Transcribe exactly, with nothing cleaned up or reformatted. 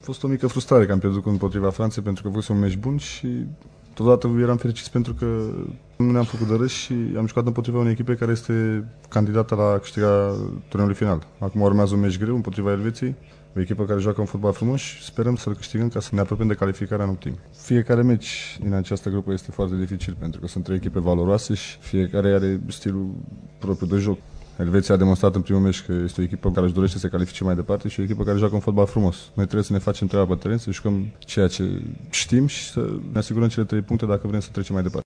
fost o mică frustrare că am pierdut împotriva Franței pentru că fost un meci bun și totodată eram fericit pentru că nu ne-am făcut de râs și am jucat împotriva unei echipe care este candidată la câștiga turneului final. Acum urmează un meci greu împotriva Elveției, o echipă care joacă un fotbal frumos și sperăm să-l câștigăm ca să ne apropiem de calificarea în optim. Fiecare meci din această grupă este foarte dificil pentru că sunt trei echipe valoroase și fiecare are stilul propriu de joc. Elveția a demonstrat în primul meci că este o echipă care își dorește să se califice mai departe și o echipă care joacă un fotbal frumos. Noi trebuie să ne facem treaba pe teren, să jucăm ceea ce știm și să ne asigurăm cele trei puncte dacă vrem să trecem mai departe.